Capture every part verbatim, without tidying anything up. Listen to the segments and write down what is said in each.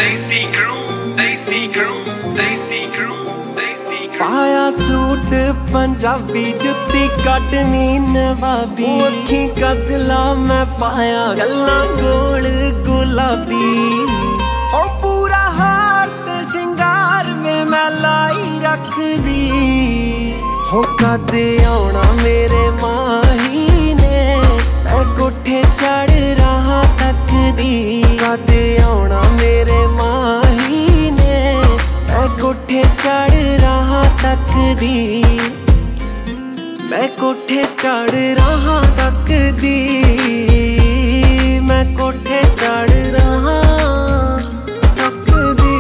देसी क्रू देसी क्रू देसी क्रू देसी क्रू पाया सूट पंजाबी जुत्ती कटनी नवाबी अखी कजला मैं पाया गल्ला गोल गुलाबी ओ पूरा हाथ शिंगार में मैं लाई रख दी हो कद आना मेरे माही ने मैं कोठे चढ़ रहा तक दी कद आना मेरे माही ने मैं कोठे चढ़ रहा तक दी मैं कोठे चढ़ रहा तक दी मैं कोठे चढ़ रहा तक दी।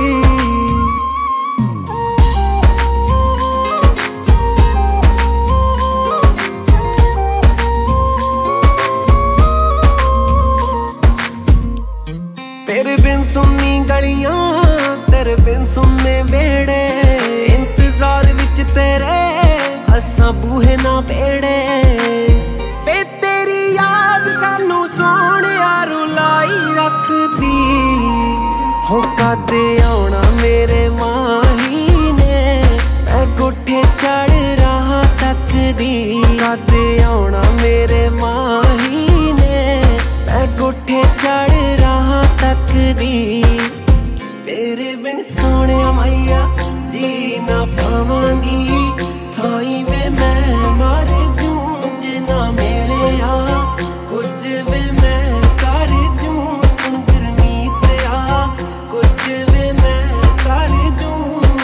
तेरे बिन सुननी गलियां तेरे बिन सुनने बेड़े इंतजार विच तेरे असा बूहे ना बेड़े वे तेरी याद सानू सोहणिया रुलाई रखदी हो कद आना मेरे माही ने मैं कोठे चढ़ रहा तक दी कद आना मेरे माही ने मैं कोठे चढ़ रहा तक दी तेरे बिन सोने मैया जी ना पावांगी थाई में मैं मर जूं जे ना मेरे आ कुछ वे मैं कर जूं सुन गुरमीत आ कुछ वे मैं कर जूं।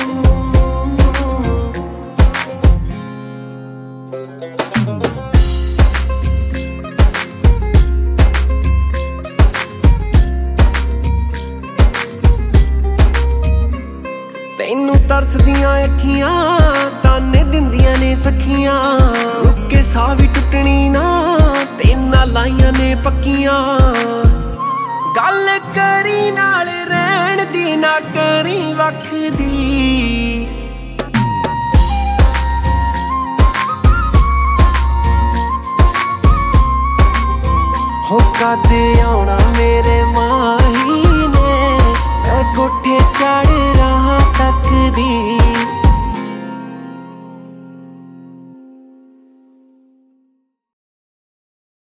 तैनू तरसदियां अखियां ताने दिंदियां ने सखियां रुके साह भी टुटनी ना तेना लाइयां ने पक्कियां गल करी नाल रहन दी ना करी वख दी हो कद आना मेरे मां